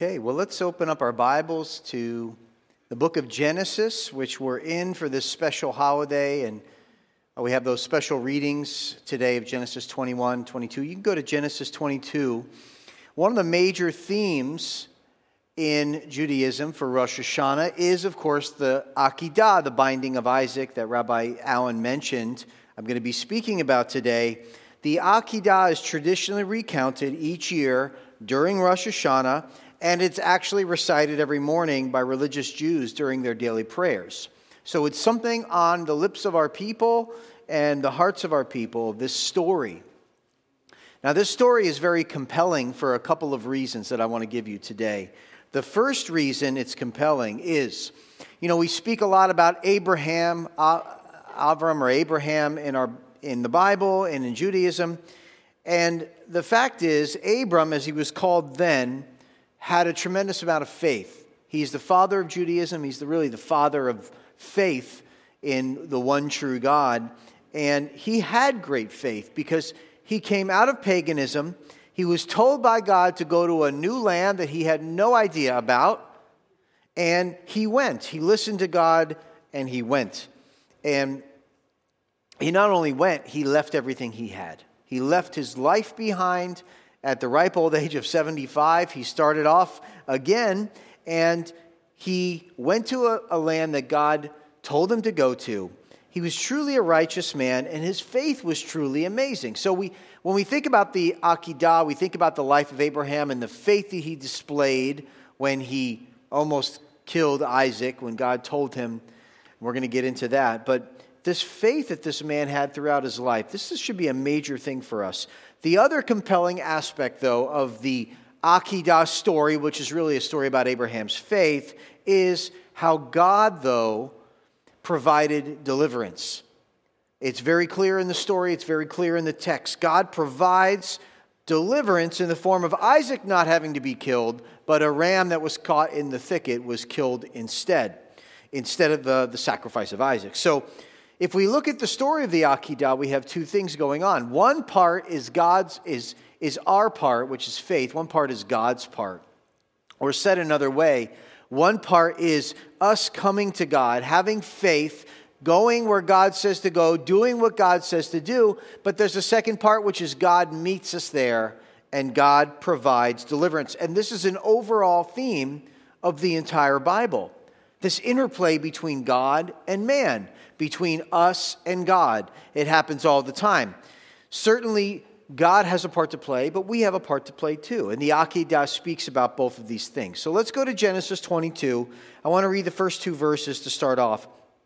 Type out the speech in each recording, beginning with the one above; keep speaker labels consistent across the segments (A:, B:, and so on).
A: Okay, well, let's open up our Bibles to the book of Genesis, which we're in for this special holiday, and we have those special readings today of Genesis 21, 22. You can go to Genesis 22. One of the major themes in Judaism for Rosh Hashanah is, of course, the Akedah, the binding of Isaac that Rabbi Allen mentioned. I'm going to be speaking about today. The Akedah is traditionally recounted each year during Rosh Hashanah, and it's actually recited every morning by religious Jews during their daily prayers. So it's something on the lips of our people and the hearts of our people, this story. Now, this story is very compelling for a couple of reasons that I want to give you today. The first reason it's compelling is, we speak a lot about Abraham, Avram or Abraham in the Bible and in Judaism. And the fact is, Abram, as he was called then, had a tremendous amount of faith. He's the father of Judaism. He's really the father of faith in the one true God. And he had great faith because he came out of paganism. He was told by God to go to a new land that he had no idea about. And he went. He listened to God and he went. And he not only went, he left everything he had. He left his life behind. At the ripe old age of 75, he started off again, and he went to a land that God told him to go to. He was truly a righteous man, and his faith was truly amazing. So when we think about the Akedah, we think about the life of Abraham and the faith that he displayed when he almost killed Isaac, when God told him. We're going to get into that. But this faith that this man had throughout his life, this should be a major thing for us. The other compelling aspect, though, of the Akedah story, which is really a story about Abraham's faith, is how God, though, provided deliverance. It's very clear in the story. It's very clear in the text. God provides deliverance in the form of Isaac not having to be killed, but a ram that was caught in the thicket was killed instead of the sacrifice of Isaac. So if we look at the story of the Akedah, we have two things going on. One part is our part, which is faith. One part is God's part. Or said another way, one part is us coming to God, having faith, going where God says to go, doing what God says to do. But there's a second part, which is God meets us there and God provides deliverance. And this is an overall theme of the entire Bible. This interplay between God and man, between us and God. It happens all the time. Certainly, God has a part to play, but we have a part to play too. And the Akedah speaks about both of these things. So let's go to Genesis 22. I want to read the first two verses to start off.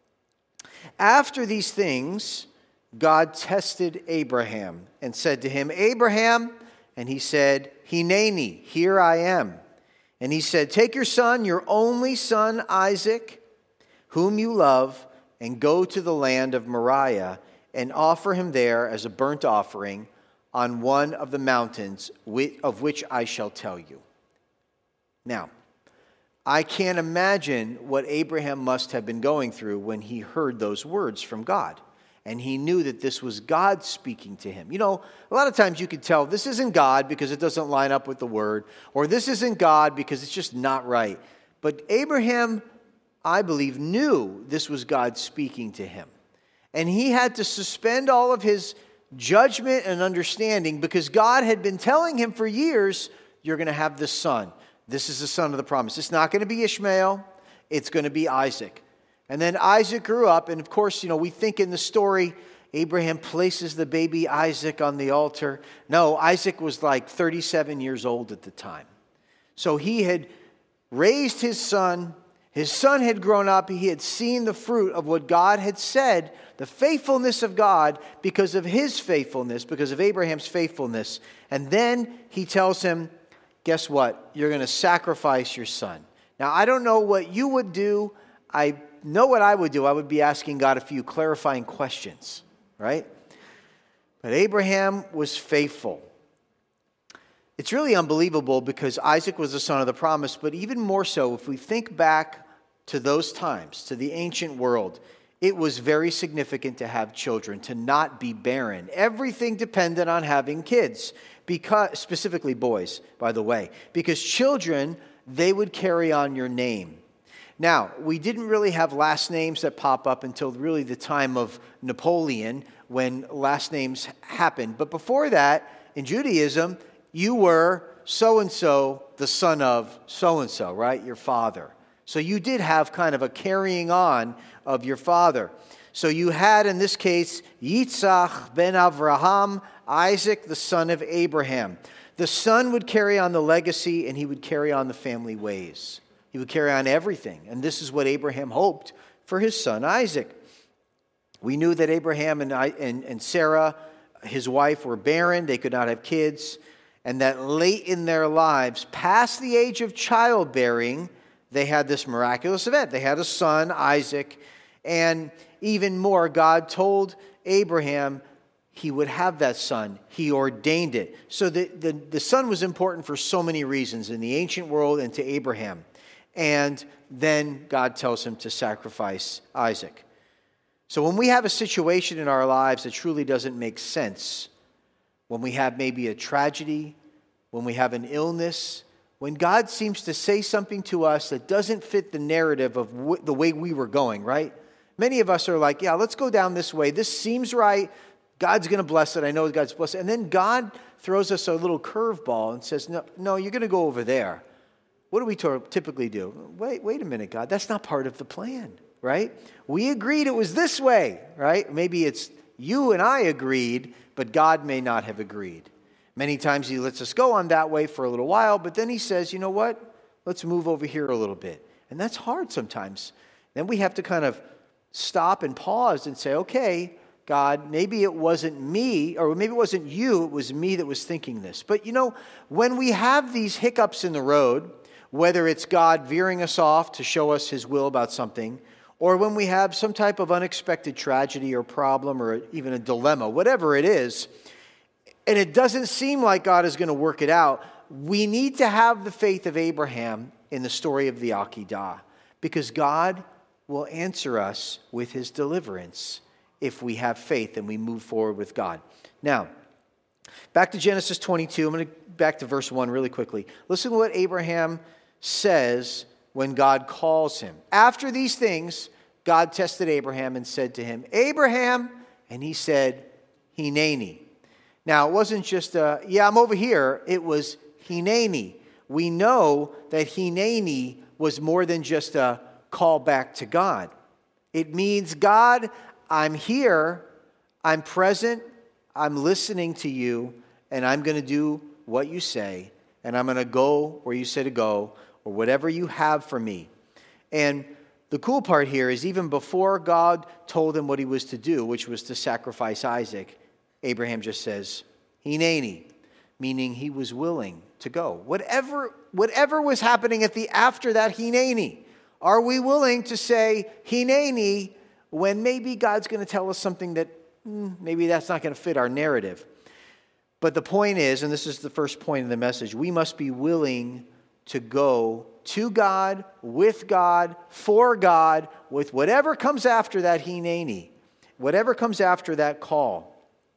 A: After these things, God tested Abraham and said to him, "Abraham," and he said, "Hineni, here I am." And he said, "Take your son, your only son Isaac, whom you love, and go to the land of Moriah and offer him there as a burnt offering on one of the mountains of which I shall tell you." Now, I can't imagine what Abraham must have been going through when he heard those words from God. And he knew that this was God speaking to him. A lot of times you could tell this isn't God because it doesn't line up with the word, or this isn't God because it's just not right. But Abraham, I believe, knew this was God speaking to him. And he had to suspend all of his judgment and understanding because God had been telling him for years, you're going to have this son. This is the son of the promise. It's not going to be Ishmael. It's going to be Isaac. And then Isaac grew up, and of course, we think in the story, Abraham places the baby Isaac on the altar. No, Isaac was like 37 years old at the time. So he had raised his son. His son had grown up. He had seen the fruit of what God had said, the faithfulness of God because of his faithfulness, because of Abraham's faithfulness. And then he tells him, guess what? You're going to sacrifice your son. Now, I don't know what you would do. I know what I would do. I would be asking God a few clarifying questions, right? But Abraham was faithful. It's really unbelievable because Isaac was the son of the promise, but even more so, if we think back to those times, to the ancient world, it was very significant to have children, to not be barren. Everything depended on having kids, because specifically boys, by the way, because children they would carry on your name. Now, we didn't really have last names that pop up until really the time of Napoleon, when last names happened. But before that, in Judaism, you were so-and-so, the son of so-and-so, right? Your father. So you did have kind of a carrying on of your father. So you had, in this case, Yitzhak ben Avraham, Isaac, the son of Abraham. The son would carry on the legacy, and he would carry on the family ways. He would carry on everything. And this is what Abraham hoped for his son Isaac. We knew that Abraham and Sarah, his wife, were barren. They could not have kids. And that late in their lives, past the age of childbearing, they had this miraculous event. They had a son, Isaac. And even more, God told Abraham he would have that son. He ordained it. So the son was important for so many reasons in the ancient world and to Abraham. And then God tells him to sacrifice Isaac. So when we have a situation in our lives that truly doesn't make sense, when we have maybe a tragedy, when we have an illness, when God seems to say something to us that doesn't fit the narrative of the way we were going, right? Many of us are like, yeah, let's go down this way. This seems right. God's going to bless it. I know God's blessed it. And then God throws us a little curveball and says, no, you're going to go over there. What do we typically do? Wait a minute, God. That's not part of the plan, right? We agreed it was this way, right? Maybe it's you and I agreed, but God may not have agreed. Many times he lets us go on that way for a little while, but then he says, you know what? Let's move over here a little bit. And that's hard sometimes. Then we have to kind of stop and pause and say, okay, God, maybe it wasn't me, or maybe it wasn't you, it was me that was thinking this. But when we have these hiccups in the road, whether it's God veering us off to show us his will about something, or when we have some type of unexpected tragedy or problem or even a dilemma, whatever it is, and it doesn't seem like God is going to work it out, we need to have the faith of Abraham in the story of the Akedah, because God will answer us with his deliverance if we have faith and we move forward with God. Now, back to Genesis 22. I'm going to back to verse 1 really quickly. Listen to what Abraham says when God calls him. After these things, God tested Abraham and said to him, Abraham, and he said, Hineni. Now, it wasn't just I'm over here. It was Hineni. We know that Hineni was more than just a call back to God. It means, God, I'm here, I'm present, I'm listening to you, and I'm going to do what you say, and I'm going to go where you say to go, or whatever you have for me. And the cool part here is even before God told him what he was to do, which was to sacrifice Isaac, Abraham just says, Hineni, meaning he was willing to go. Whatever was happening after that Hineni, are we willing to say Hineni when maybe God's going to tell us something that maybe that's not going to fit our narrative? But the point is, and this is the first point of the message, we must be willing to go to God, with God, for God, with whatever comes after that Hineni, whatever comes after that call.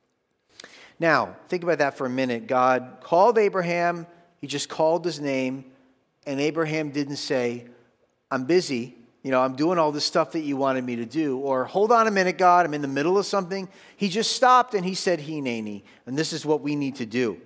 A: Now, think about that for a minute. God called Abraham, he just called his name, and Abraham didn't say, I'm busy, I'm doing all this stuff that you wanted me to do, or hold on a minute, God, I'm in the middle of something. He just stopped and he said, Hineni, and this is what we need to do.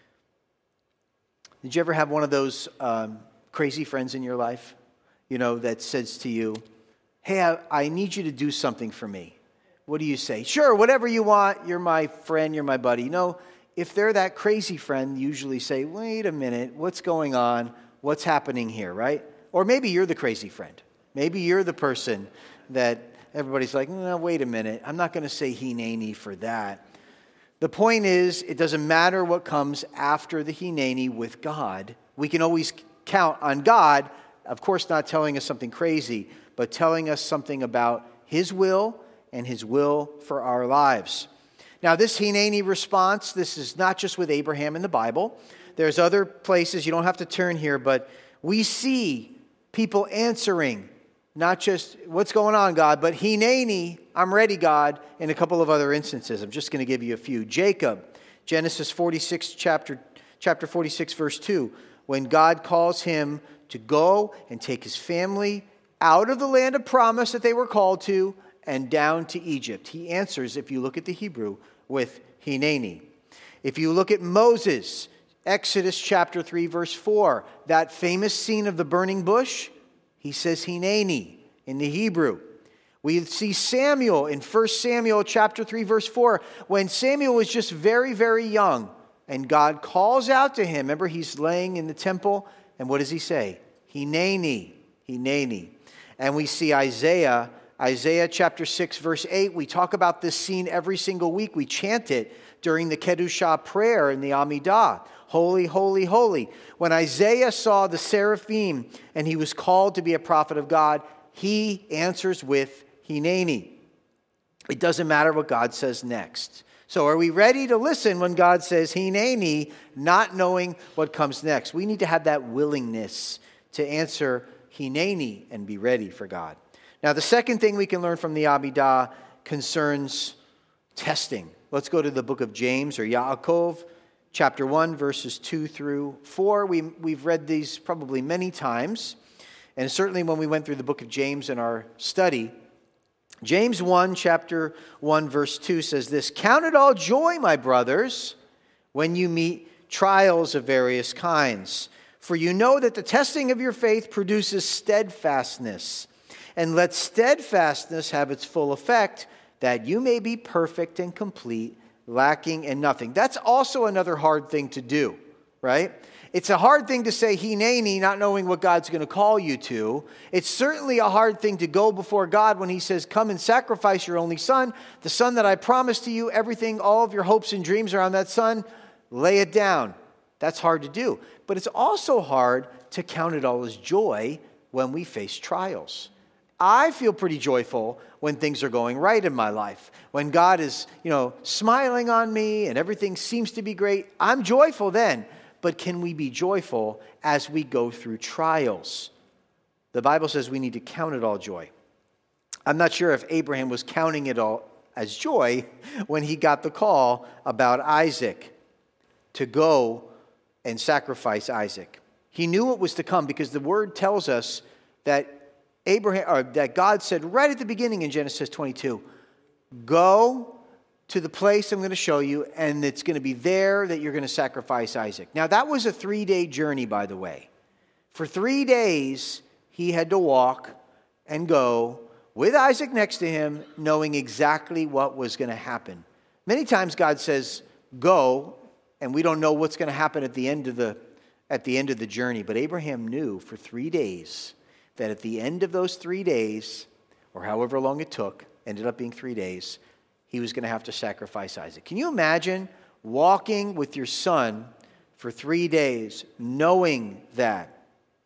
A: Did you ever have one of those crazy friends in your life, that says to you, hey, I need you to do something for me? What do you say? Sure, whatever you want. You're my friend. You're my buddy. If they're that crazy friend, usually say, wait a minute, what's going on? What's happening here, right? Or maybe you're the crazy friend. Maybe you're the person that everybody's like, no, wait a minute. I'm not going to say Hineni for that. The point is, it doesn't matter what comes after the Hineni with God. We can always count on God, of course not telling us something crazy, but telling us something about his will and his will for our lives. Now, this Hineni response, this is not just with Abraham in the Bible. There's other places, you don't have to turn here, but we see people answering, not just, what's going on, God, but Hineni, I'm ready, God, in a couple of other instances. I'm just going to give you a few. Jacob, Genesis 46, chapter 46, verse 2, when God calls him to go and take his family out of the land of promise that they were called to and down to Egypt? He answers, if you look at the Hebrew, with Hineni. If you look at Moses, Exodus chapter 3, verse 4, that famous scene of the burning bush, he says Hineni in the Hebrew. We see Samuel in 1 Samuel chapter 3, verse 4, when Samuel was just very, very young, and God calls out to him. Remember, he's laying in the temple, and what does he say? Hineni, Hineni. And we see Isaiah chapter 6, verse 8. We talk about this scene every single week. We chant it during the Kedushah prayer in the Amidah. Holy, holy, holy. When Isaiah saw the seraphim and he was called to be a prophet of God, he answers with Hineni. It doesn't matter what God says next. So are we ready to listen when God says Hineni, not knowing what comes next? We need to have that willingness to answer Hineni and be ready for God. Now, the second thing we can learn from the Amidah concerns testing. Let's go to the book of James or Yaakov, chapter 1, verses 2 through 4. We've read these probably many times, and certainly when we went through the book of James in our study. James 1, chapter 1, verse 2 says this, "Count it all joy, my brothers, when you meet trials of various kinds. For you know that the testing of your faith produces steadfastness. And let steadfastness have its full effect, that you may be perfect and complete, lacking in nothing." That's also another hard thing to do, right? It's a hard thing to say Hineni, not knowing what God's going to call you to. It's certainly a hard thing to go before God when he says, come and sacrifice your only son, the son that I promised to you, everything, all of your hopes and dreams are on that son. Lay it down. That's hard to do. But it's also hard to count it all as joy when we face trials. I feel pretty joyful when things are going right in my life. When God is, smiling on me and everything seems to be great, I'm joyful then. But can we be joyful as we go through trials? The Bible says we need to count it all joy. I'm not sure if Abraham was counting it all as joy when he got the call about Isaac to go and sacrifice Isaac. He knew what was to come because the word tells us that that God said right at the beginning in Genesis 22, go to the place I'm going to show you, and it's going to be there that you're going to sacrifice Isaac. Now, that was a 3-day journey, by the way. For 3 days, he had to walk and go with Isaac next to him, knowing exactly what was going to happen. Many times God says, go, and we don't know what's going to happen at the end of the journey. But Abraham knew for 3 days that at the end of those 3 days, or however long it took, ended up being 3 days, he was going to have to sacrifice Isaac. Can you imagine walking with your son for 3 days, knowing that?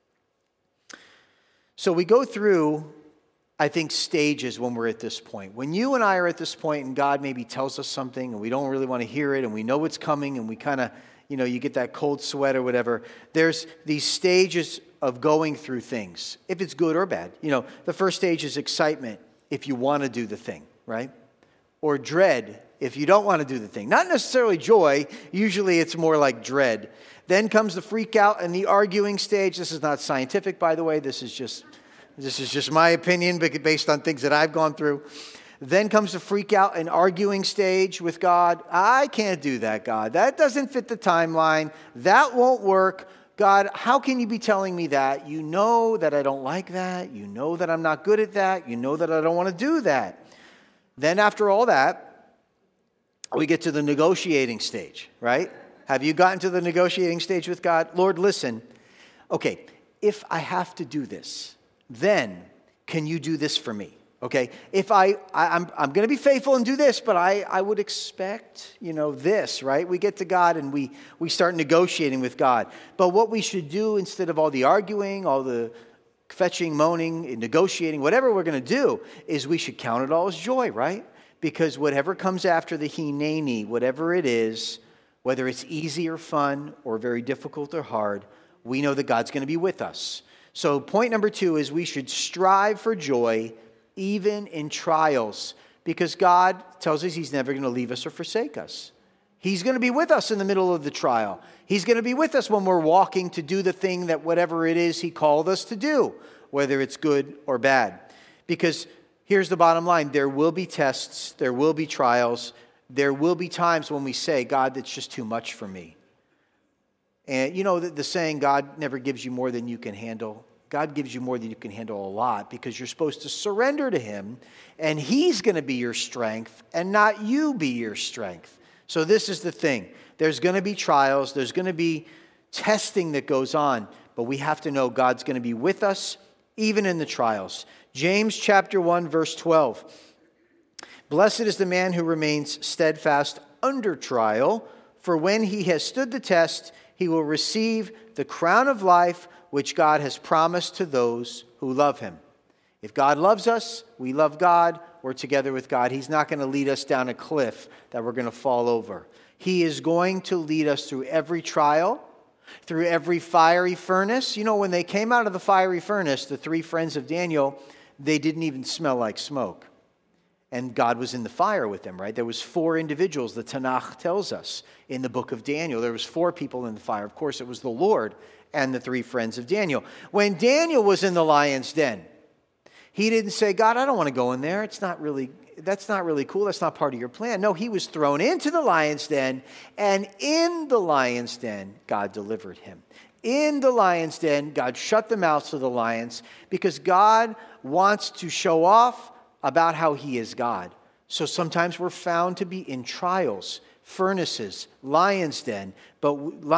A: So we go through, I think, stages when we're at this point. When you and I are at this point and God maybe tells us something and we don't really want to hear it and we know it's coming and we kind of, you get that cold sweat or whatever, there's these stages of going through things, if it's good or bad. The first stage is excitement if you want to do the thing, right? Or dread if you don't want to do the thing. Not necessarily joy. Usually it's more like dread. Then comes the freak out and the arguing stage. This is not scientific, by the way. This is just my opinion based on things that I've gone through. Then comes the freak out and arguing stage with God. I can't do that, God. That doesn't fit the timeline. That won't work. God, how can you be telling me that? You know that I don't like that. You know that I'm not good at that. You know that I don't want to do that. Then after all that, we get to the negotiating stage, right? Have you gotten to the negotiating stage with God? Lord, listen, okay, if I have to do this, then can you do this for me? Okay, if I'm going to be faithful and do this, but I would expect, this, right? We get to God and we start negotiating with God. But what we should do instead of all the arguing, all the fetching, moaning, negotiating, whatever we're going to do, is we should count it all as joy, right? Because whatever comes after the Hineni, whatever it is, whether it's easy or fun or very difficult or hard, we know that God's going to be with us. So point number 2 is we should strive for joy even in trials, because God tells us he's never going to leave us or forsake us. He's going to be with us in the middle of the trial. He's going to be with us when we're walking to do the thing that whatever it is he called us to do, whether it's good or bad. Because here's the bottom line. There will be tests. There will be trials. There will be times when we say, God, that's just too much for me. And you know the saying, God never gives you more than you can handle. God gives you more than you can handle a lot because you're supposed to surrender to him, and he's going to be your strength and not you be your strength. So this is the thing. There's going to be trials. There's going to be testing that goes on, but we have to know God's going to be with us even in the trials. James chapter 1, verse 12. Blessed is the man who remains steadfast under trial, for when he has stood the test, he will receive the crown of life which God has promised to those who love him. If God loves us, we love God, we're together with God. He's not going to lead us down a cliff that we're going to fall over. He is going to lead us through every trial, through every fiery furnace. You know, when they came out of the fiery furnace, the three friends of Daniel, they didn't even smell like smoke. And God was in the fire with them, right? There was 4 individuals, the Tanakh tells us, in the book of Daniel. There was 4 people in the fire. Of course, it was the Lord and the 3 friends of Daniel. When Daniel was in the lion's den, he didn't say, God, I don't want to go in there. That's not really cool. That's not part of your plan. No, he was thrown into the lion's den, and in the lion's den, God delivered him. In the lion's den, God shut the mouths of the lions because God wants to show off about how he is God. So sometimes we're found to be in trials, furnaces, lions' dens, but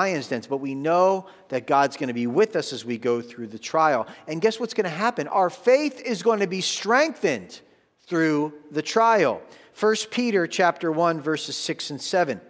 A: we know that God's going to be with us as we go through the trial. And guess what's going to happen? Our faith is going to be strengthened through the trial. 1 Peter chapter 1, verses 6 and 7.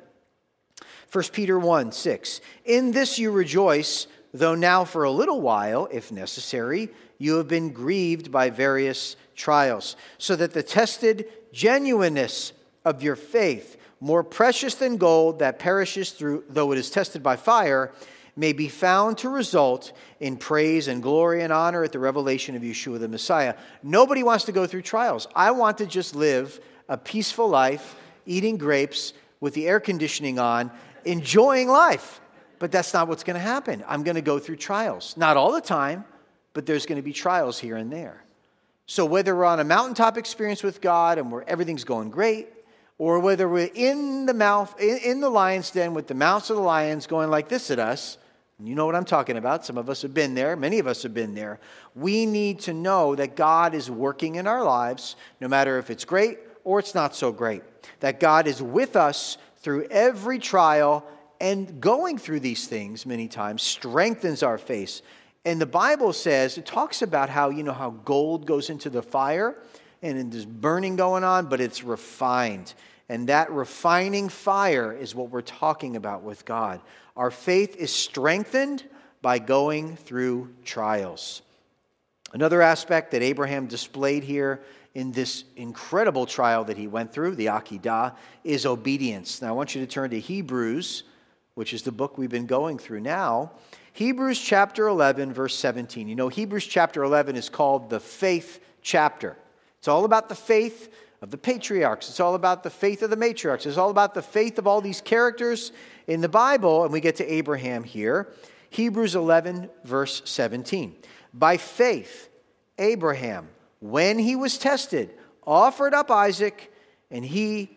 A: 1 Peter 1, 6. In this you rejoice, though now for a little while, if necessary, you have been grieved by various trials, so that the tested genuineness of your faith, more precious than gold that perishes through, though it is tested by fire, may be found to result in praise and glory and honor at the revelation of Yeshua the Messiah. Nobody wants to go through trials. I want to just live a peaceful life, eating grapes with the air conditioning on, enjoying life. But that's not what's going to happen. I'm going to go through trials. Not all the time, but there's going to be trials here and there. So whether we're on a mountaintop experience with God and where everything's going great, or whether we're in the lion's den with the mouths of the lions going like this at us, and you know what I'm talking about. Some of us have been there. Many of us have been there. We need to know that God is working in our lives, no matter if it's great or it's not so great. That God is with us through every trial, and going through these things many times strengthens our faith. And the Bible says, it talks about how gold goes into the fire and there's burning going on, but it's refined. And that refining fire is what we're talking about with God. Our faith is strengthened by going through trials. Another aspect that Abraham displayed here in this incredible trial that he went through, the Akedah, is obedience. Now I want you to turn to Hebrews, which is the book we've been going through now. Hebrews chapter 11, verse 17. You know, Hebrews chapter 11 is called the faith chapter. It's all about the faith of the patriarchs. It's all about the faith of the matriarchs. It's all about the faith of all these characters in the Bible. And we get to Abraham here. Hebrews 11, verse 17. By faith, Abraham, when he was tested, offered up Isaac, and he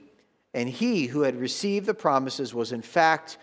A: who had received the promises was in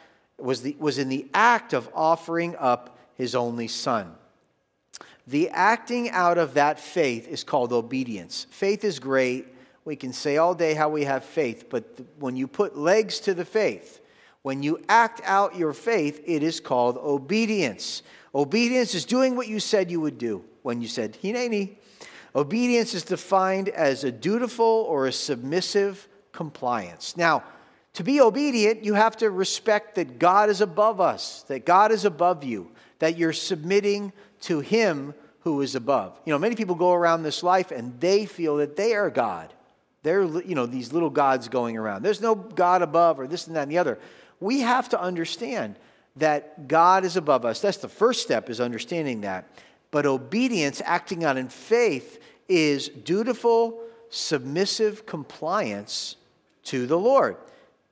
A: the act of offering up his only son. The acting out of that faith is called obedience. Faith is great. We can say all day how we have faith, but when you put legs to the faith, when you act out your faith, it is called obedience. Obedience is doing what you said you would do when you said, Hineni. Obedience is defined as a dutiful or a submissive compliance. Now, to be obedient, you have to respect that God is above us, that God is above you, that you're submitting to him who is above. You know, many people go around this life and they feel that they are God. They're, these little gods going around. There's no God above or this and that and the other. We have to understand that God is above us. That's the first step, is understanding that. But obedience, acting out in faith, is dutiful, submissive compliance to the Lord.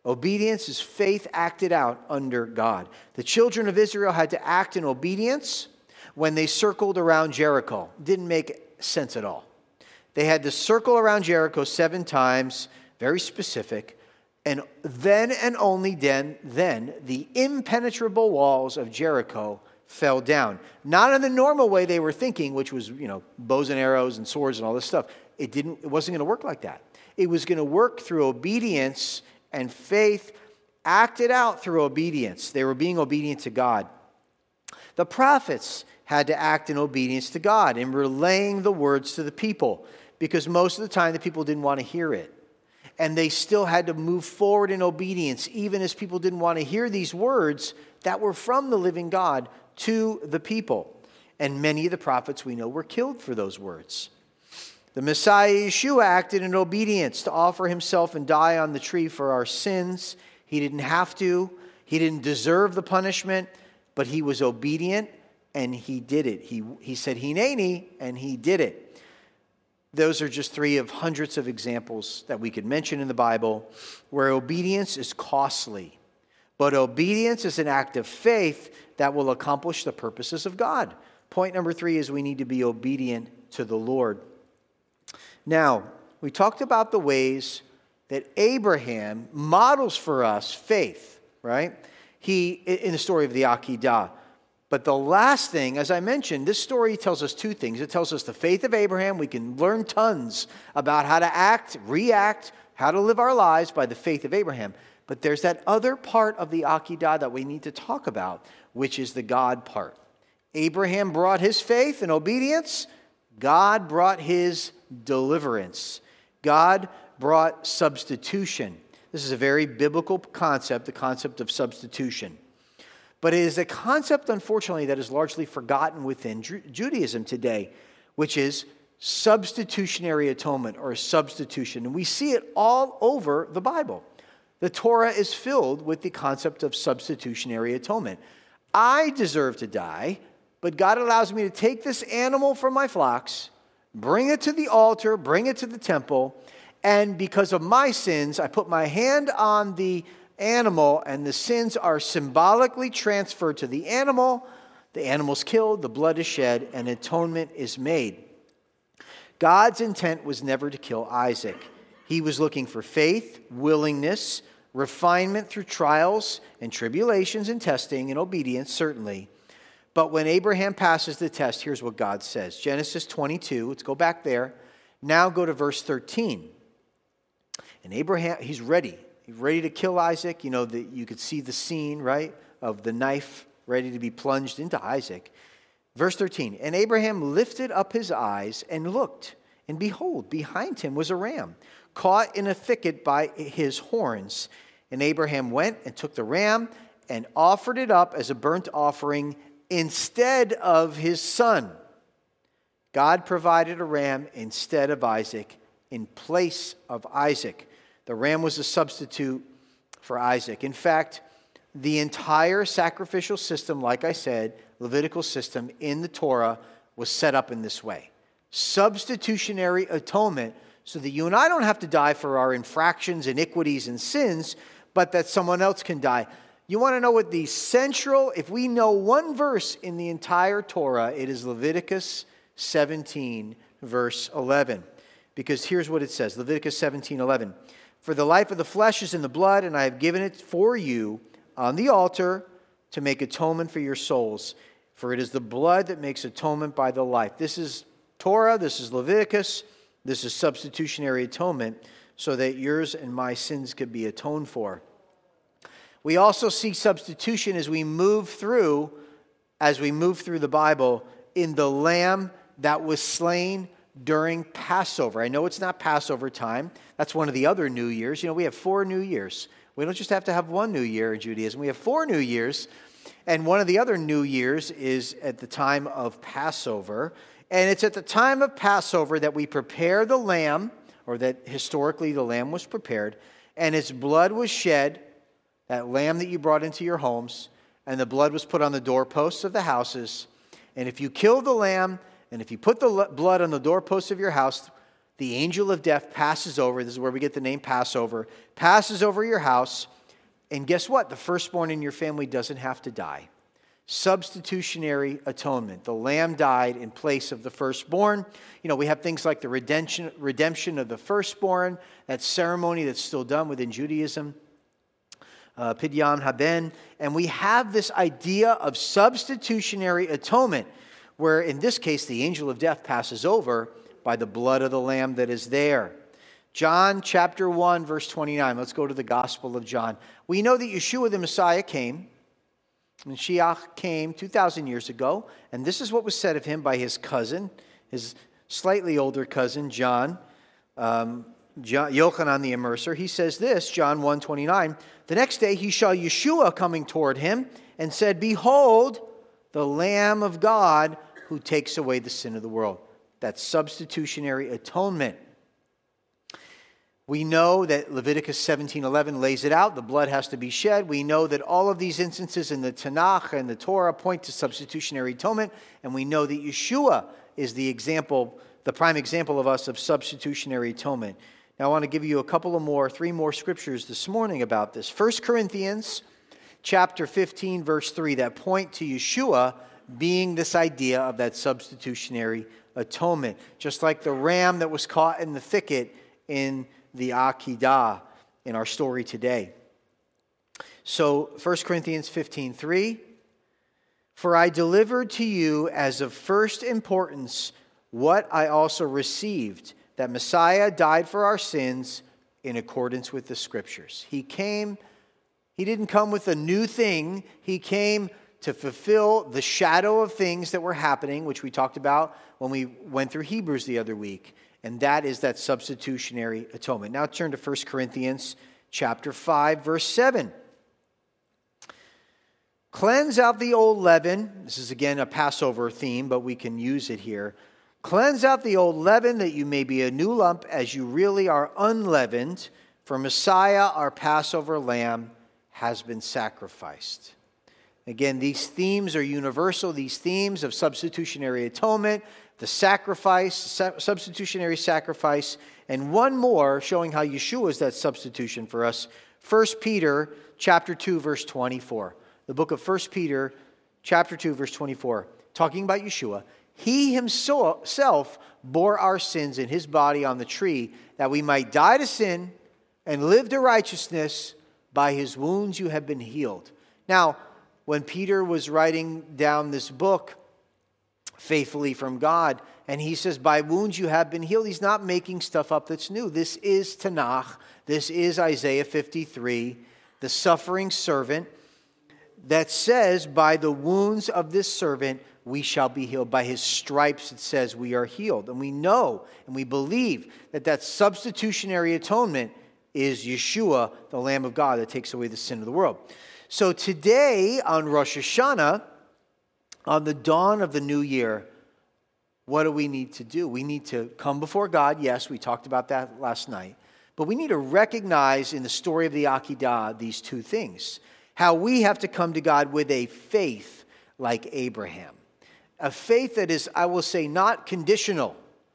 A: Obedience is faith acted out under God. The children of Israel had to act in obedience when they circled around Jericho. Didn't make sense at all. They had to circle around Jericho 7 times, very specific, and then and only then the impenetrable walls of Jericho fell down. Not in the normal way they were thinking, which was, bows and arrows and swords and all this stuff. It wasn't going to work like that. It was going to work through obedience and faith acted out through obedience. They were being obedient to God. The prophets had to act in obedience to God in relaying the words to the people, because most of the time the people didn't want to hear it. And they still had to move forward in obedience, even as people didn't want to hear these words that were from the living God to the people. And many of the prophets we know were killed for those words. The Messiah Yeshua acted in obedience to offer himself and die on the tree for our sins. He didn't have to. He didn't deserve the punishment, but he was obedient and he did it. He said, Hineni, and he did it. Those are just 3 of hundreds of examples that we could mention in the Bible where obedience is costly. But obedience is an act of faith that will accomplish the purposes of God. Point number 3 is we need to be obedient to the Lord. Now, we talked about the ways that Abraham models for us faith, right? In the story of the Akedah. But the last thing, as I mentioned, this story tells us 2 things. It tells us the faith of Abraham. We can learn tons about how to act, react, how to live our lives by the faith of Abraham. But there's that other part of the Akedah that we need to talk about, which is the God part. Abraham brought his faith and obedience. God brought his deliverance. God brought substitution. This is a very biblical concept, the concept of substitution. But it is a concept, unfortunately, that is largely forgotten within Judaism today, which is substitutionary atonement or substitution. And we see it all over the Bible. The Torah is filled with the concept of substitutionary atonement. I deserve to die, but God allows me to take this animal from my flocks, bring it to the altar, bring it to the temple, and because of my sins, I put my hand on the animal, and the sins are symbolically transferred to the animal. The animal's killed, the blood is shed, and atonement is made. God's intent was never to kill Isaac. He was looking for faith, willingness, refinement through trials and tribulations and testing and obedience, certainly. But when Abraham passes the test, here's what God says. Genesis 22, let's go back there. Now go to verse 13. And Abraham, he's ready. He's ready to kill Isaac. You could see the scene, right, of the knife ready to be plunged into Isaac. Verse 13, and Abraham lifted up his eyes and looked, and behold, behind him was a ram, caught in a thicket by his horns. And Abraham went and took the ram and offered it up as a burnt offering instead of his son. God provided a ram instead of Isaac, in place of Isaac. The ram was a substitute for Isaac. In fact, the entire sacrificial system, like I said, Levitical system in the Torah was set up in this way. Substitutionary atonement, so that you and I don't have to die for our infractions, iniquities, and sins, but that someone else can die. You want to know what the central, if we know one verse in the entire Torah, it is Leviticus 17, verse 11. Because here's what it says, Leviticus 17:11. For the life of the flesh is in the blood, and I have given it for you on the altar to make atonement for your souls. For it is the blood that makes atonement by the life. This is Torah, this is Leviticus, this is substitutionary atonement, so that yours and my sins could be atoned for. We also see substitution as we move through the Bible in the lamb that was slain during Passover. I know it's not Passover time. That's one of the other New Years. We have 4 New Years. We don't just have to have one New Year in Judaism. We have 4 New Years. And one of the other New Years is at the time of Passover. And it's at the time of Passover that we prepare the lamb, or that historically the lamb was prepared, and its blood was shed, that lamb that you brought into your homes, and the blood was put on the doorposts of the houses. And if you kill the lamb, and if you put the blood on the doorposts of your house, the angel of death passes over. This is where we get the name Passover. Passes over your house And guess what? The firstborn in your family doesn't have to die. Substitutionary atonement. The lamb died in place of the firstborn. You know, we have things like the redemption of the firstborn, that ceremony that's still done within Judaism, Pidyon Haben. And we have this idea of substitutionary atonement, where in this case the angel of death passes over by the blood of the lamb that is there. John chapter 1, verse 29. Let's go to the Gospel of John. We know that Yeshua the Messiah came. Mashiach came 2,000 years ago, and this is what was said of him by his cousin, his slightly older cousin, John, Yochanan the Immerser. He says this, John 1:29, the next day he saw Yeshua coming toward him and said, behold, the Lamb of God who takes away the sin of the world. That's substitutionary atonement. We know that Leviticus 17:11 lays it out. The blood has to be shed. We know that all of these instances in the Tanakh and the Torah point to substitutionary atonement. And we know that Yeshua is the example, the prime example of us of substitutionary atonement. Now I want to give you three more scriptures this morning about this. 1 Corinthians chapter 15, verse 3, that point to Yeshua being this idea of that substitutionary atonement. Just like the ram that was caught in the thicket in the Akedah in our story today. So 1 Corinthians 15:3, for I delivered to you as of first importance what I also received, that Messiah died for our sins in accordance with the Scriptures. He didn't come with a new thing. He came to fulfill the shadow of things that were happening, which we talked about when we went through Hebrews the other week. And that is that substitutionary atonement. Now turn to 1 Corinthians chapter 5, verse 7. Cleanse out the old leaven. This is again a Passover theme, but we can use it here. Cleanse out the old leaven that you may be a new lump as you really are unleavened. For Messiah, our Passover lamb, has been sacrificed. Again, these themes are universal. These themes of substitutionary atonement, the sacrifice, substitutionary sacrifice, and one more showing how Yeshua is that substitution for us. 1 Peter chapter 2, verse 24. The book of 1 Peter chapter 2, verse 24, talking about Yeshua. He himself bore our sins in his body on the tree, that we might die to sin and live to righteousness. By his wounds you have been healed. Now, when Peter was writing down this book, faithfully from God, and he says, by wounds you have been healed, he's not making stuff up that's new. This is Tanakh. This is Isaiah 53, the suffering servant, that says, by the wounds of this servant we shall be healed. By his stripes, it says, we are healed. And we know and we believe that that substitutionary atonement is Yeshua, the Lamb of God that takes away the sin of the world. So today on Rosh Hashanah, on the dawn of the new year, what do we need to do? We need to come before God. Yes, we talked about that last night. But we need to recognize in the story of the Akedah these two things. How we have to come to God with a faith like Abraham. A faith that is, I will say, not conditional.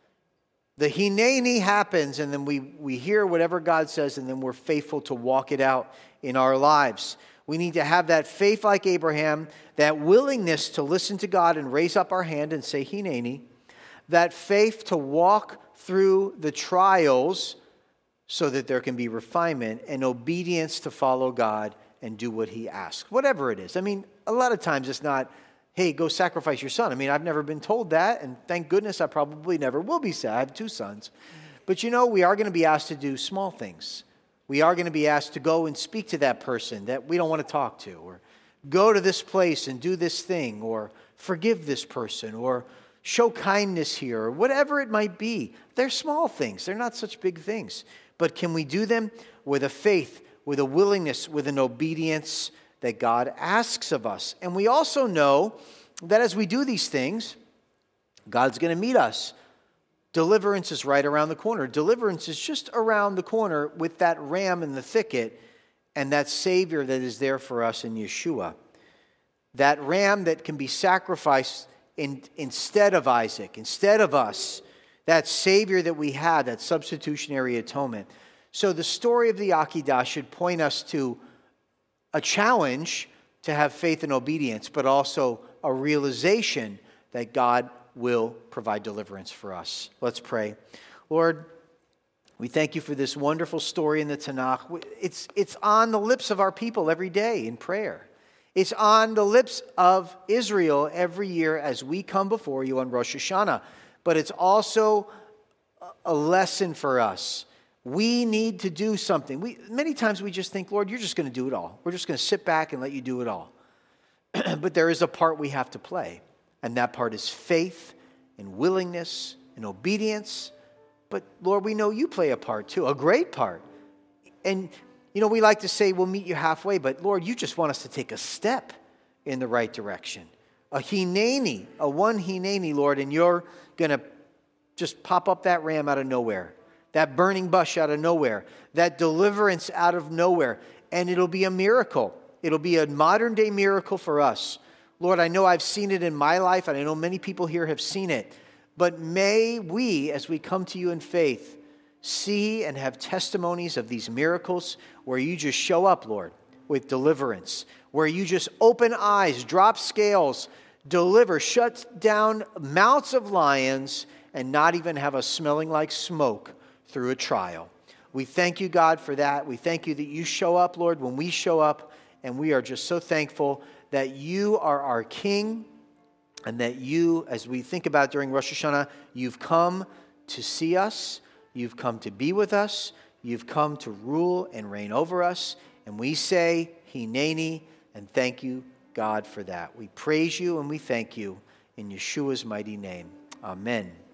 A: The Hineni happens, and then we hear whatever God says, and then we're faithful to walk it out in our lives. We need to have that faith like Abraham, that willingness to listen to God and raise up our hand and say, Hineni, that faith to walk through the trials so that there can be refinement and obedience to follow God and do what he asks, whatever it is. I mean, a lot of times it's not, hey, go sacrifice your son. I mean, I've never been told that, and thank goodness I probably never will be. I have 2 sons. But you know, we are going to be asked to do small things. We are going to be asked to go and speak to that person that we don't want to talk to, or go to this place and do this thing, or forgive this person, or show kindness here, or whatever it might be. They're small things. They're not such big things. But can we do them with a faith, with a willingness, with an obedience that God asks of us? And we also know that as we do these things, God's going to meet us. Deliverance is right around the corner. Deliverance is just around the corner with that ram in the thicket and that Savior that is there for us in Yeshua. That ram that can be sacrificed instead of Isaac, instead of us. That Savior that we had, that substitutionary atonement. So the story of the Akedah should point us to a challenge to have faith and obedience, but also a realization that God will provide deliverance for us. Let's pray. Lord, we thank you for this wonderful story in the Tanakh. It's on the lips of our people every day in prayer. It's on the lips of Israel every year as we come before you on Rosh Hashanah. But it's also a lesson for us. We need to do something. Many times we just think, Lord, you're just going to do it all. We're just going to sit back and let you do it all. But there is a part we have to play. And that part is faith and willingness and obedience. But Lord, we know you play a part too, a great part. And, we like to say we'll meet you halfway, but Lord, you just want us to take a step in the right direction. A hineni, one hineni, Lord, and you're going to just pop up that ram out of nowhere, that burning bush out of nowhere, that deliverance out of nowhere, and it'll be a miracle. It'll be a modern day miracle for us. Lord, I know I've seen it in my life, and I know many people here have seen it. But may we, as we come to you in faith, see and have testimonies of these miracles where you just show up, Lord, with deliverance, where you just open eyes, drop scales, deliver, shut down mouths of lions, and not even have us smelling like smoke through a trial. We thank you, God, for that. We thank you that you show up, Lord, when we show up, and we are just so thankful that you are our King, and that you, as we think about during Rosh Hashanah, you've come to see us, you've come to be with us, you've come to rule and reign over us, and we say, Hineni, and thank you, God, for that. We praise you and we thank you in Yeshua's mighty name. Amen.